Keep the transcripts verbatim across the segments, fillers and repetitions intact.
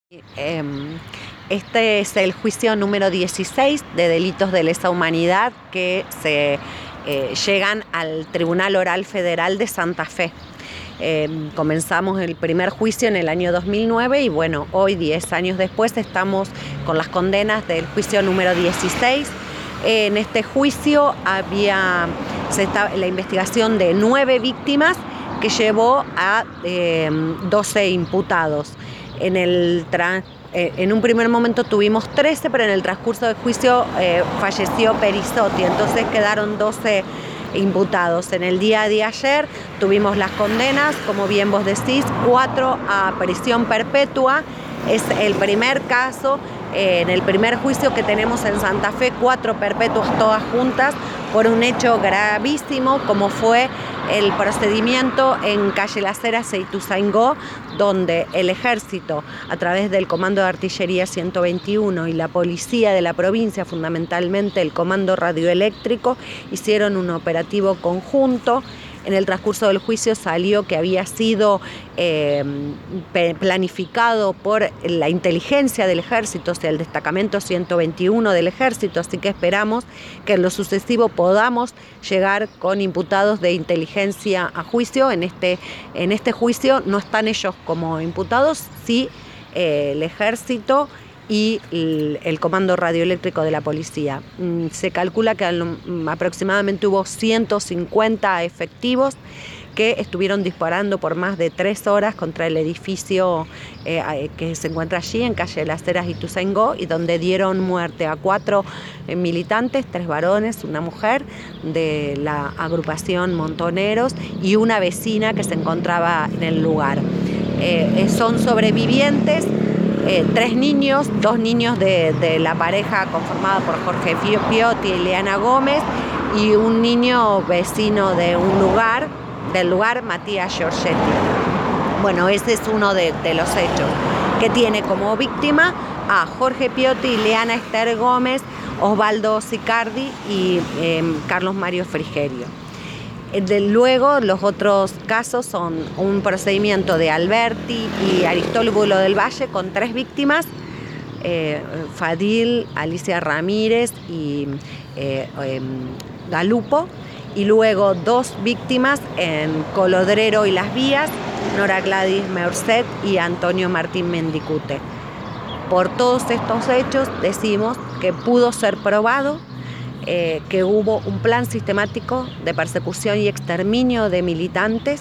Eh, Este es el juicio número dieciséis de delitos de lesa humanidad que se eh, llegan al Tribunal Oral Federal de Santa Fe. Eh, comenzamos el primer juicio en el año dos mil nueve y bueno, hoy, diez años después, estamos con las condenas del juicio número dieciséis. Eh, en este juicio había se está, la investigación de nueve víctimas que llevó a eh, doce imputados. En el tra eh, en un primer momento tuvimos trece, pero en el transcurso del juicio eh, falleció Perisotti, entonces quedaron doce imputados. En el día de ayer tuvimos las condenas, como bien vos decís, cuatro a prisión perpetua. Es el primer caso, eh, en el primer juicio que tenemos en Santa Fe, cuatro perpetuas todas juntas por un hecho gravísimo como fue el procedimiento en calle Las Heras e Ituzaingó, donde el ejército, a través del Comando de Artillería ciento veintiuno y la policía de la provincia, fundamentalmente el Comando Radioeléctrico, hicieron un operativo conjunto. En el transcurso del juicio salió que había sido eh, planificado por la inteligencia del ejército, o sea, el destacamento ciento veintiuno del ejército, así que esperamos que en lo sucesivo podamos llegar con imputados de inteligencia a juicio. En este, en este juicio no están ellos como imputados, sí eh, el ejército y el, el Comando Radioeléctrico de la policía. Se calcula que aproximadamente hubo ciento cincuenta efectivos que estuvieron disparando por más de tres horas contra el edificio eh, que se encuentra allí en calle Las Heras y Ituzaingó, y donde dieron muerte a cuatro eh, militantes, tres varones, una mujer de la agrupación Montoneros y una vecina que se encontraba en el lugar. Eh, son sobrevivientes Eh, tres niños, dos niños de, de la pareja conformada por Jorge Piotti y Leana Gómez, y un niño vecino de un lugar, del lugar, Matías Giorgetti. Bueno, ese es uno de, de los hechos, que tiene como víctima a Jorge Piotti, Leana Esther Gómez, Osvaldo Sicardi y eh, Carlos Mario Frigerio. De luego, los otros casos son un procedimiento de Alberti y Aristóbulo del Valle con tres víctimas, eh, Fadil, Alicia Ramírez y eh, eh, Galupo, y luego dos víctimas en Colodrero y Las Vías, Nora Gladys Merced y Antonio Martín Mendicute. Por todos estos hechos decimos que pudo ser probado Eh, que hubo un plan sistemático de persecución y exterminio de militantes,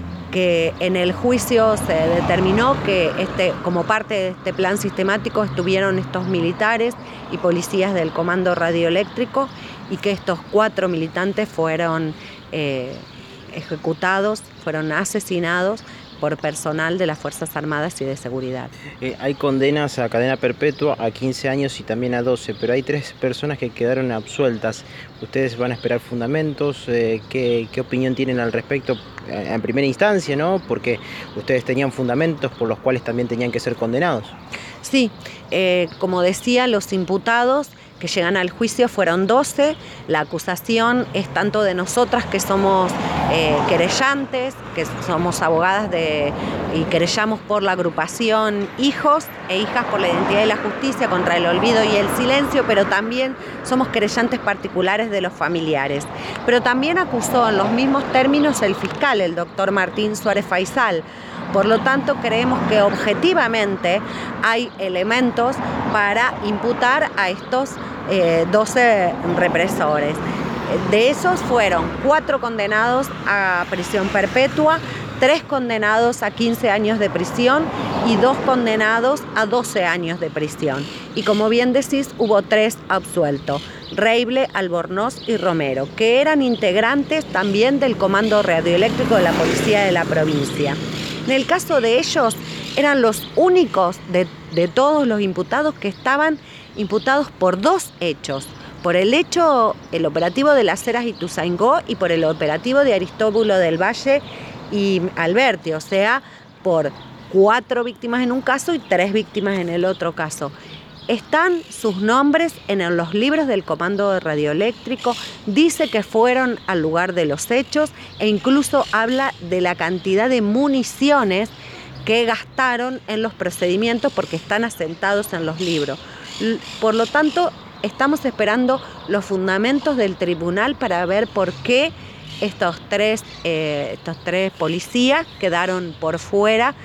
que en el juicio se determinó que este, como parte de este plan sistemático estuvieron estos militares y policías del Comando Radioeléctrico, y que estos cuatro militantes fueron eh, ejecutados, fueron asesinados por personal de las Fuerzas Armadas y de Seguridad. Eh, hay condenas a cadena perpetua, a quince años y también a doce, pero hay tres personas que quedaron absueltas. ¿Ustedes van a esperar fundamentos? Eh, ¿qué, ¿Qué opinión tienen al respecto en primera instancia, ¿no? Porque ustedes tenían fundamentos por los cuales también tenían que ser condenados. Sí, eh, como decía, los imputados que llegan al juicio fueron doce. La acusación es tanto de nosotras, que somos eh, querellantes, que somos abogadas de, y querellamos por la agrupación Hijos e Hijas por la Identidad y la Justicia contra el Olvido y el Silencio, pero también somos querellantes particulares de los familiares. Pero también acusó en los mismos términos el fiscal, el doctor Martín Suárez Faisal. Por lo tanto, creemos que objetivamente hay elementos para imputar a estos eh, doce represores. De esos fueron cuatro condenados a prisión perpetua, tres condenados a quince años de prisión y dos condenados a doce años de prisión. Y como bien decís, hubo tres absueltos: Reible, Albornoz y Romero, que eran integrantes también del Comando Radioeléctrico de la Policía de la provincia. En el caso de ellos, eran los únicos de, de todos los imputados que estaban imputados por dos hechos: por el hecho, el operativo de Las Heras y Ituzaingó, y por el operativo de Aristóbulo del Valle y Alberti, o sea, por cuatro víctimas en un caso y tres víctimas en el otro caso. Están sus nombres en los libros del Comando Radioeléctrico, dice que fueron al lugar de los hechos, e incluso habla de la cantidad de municiones qué gastaron en los procedimientos porque están asentados en los libros. Por lo tanto, estamos esperando los fundamentos del tribunal para ver por qué estos tres, eh, estos tres policías quedaron por fuera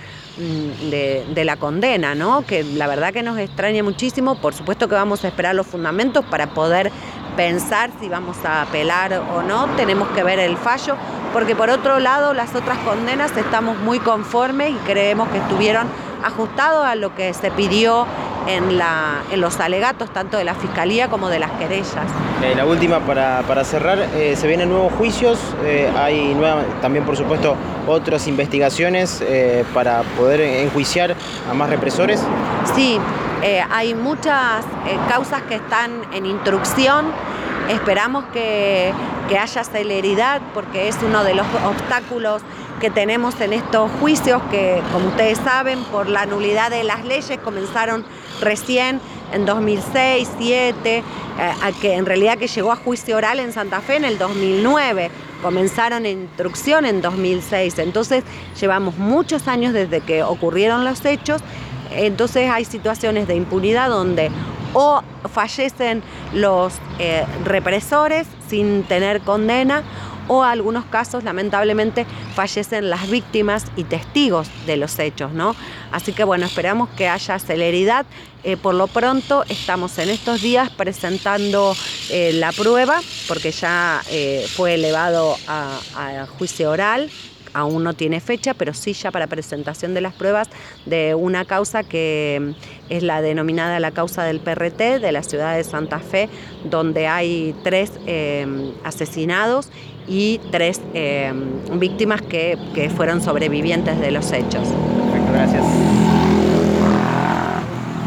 de, de la condena, ¿no? Que la verdad que nos extraña muchísimo. Por supuesto que vamos a esperar los fundamentos para poder pensar si vamos a apelar o no. Tenemos que ver el fallo, porque por otro lado las otras condenas estamos muy conformes y creemos que estuvieron ajustados a lo que se pidió en, la, en los alegatos tanto de la Fiscalía como de las querellas. Eh, la última para, para cerrar, eh, se vienen nuevos juicios, eh, hay nueva, también por supuesto otras investigaciones eh, para poder enjuiciar a más represores. Sí, eh, hay muchas eh, causas que están en instrucción. Esperamos que, que haya celeridad porque es uno de los obstáculos que tenemos en estos juicios que, como ustedes saben, por la nulidad de las leyes comenzaron recién en dos mil seis, dos mil siete, eh, a que en realidad que llegó a juicio oral en Santa Fe en el dos mil nueve, comenzaron en instrucción en dos mil seis, entonces llevamos muchos años desde que ocurrieron los hechos, entonces hay situaciones de impunidad donde o fallecen los eh, represores sin tener condena, o en algunos casos, lamentablemente, fallecen las víctimas y testigos de los hechos, ¿no? Así que, bueno, esperamos que haya celeridad. Eh, por lo pronto, estamos en estos días presentando eh, la prueba, porque ya eh, fue elevado a, a juicio oral. Aún no tiene fecha, pero sí ya para presentación de las pruebas de una causa que es la denominada la causa del P R T de la ciudad de Santa Fe, donde hay tres eh, asesinados y tres eh, víctimas que, que fueron sobrevivientes de los hechos. Perfecto, gracias.